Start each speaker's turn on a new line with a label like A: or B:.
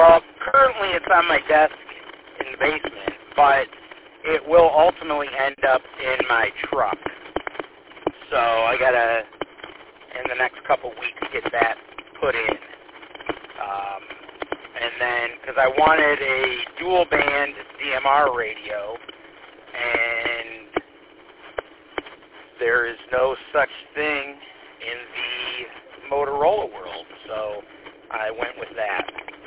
A: Well, currently it's on my desk in the basement, but it will ultimately end up in my truck. So I gotta, in the next couple weeks, get that put in. And then, because I wanted a dual band DMR radio, and there is no such thing in the Motorola world, so I went with that.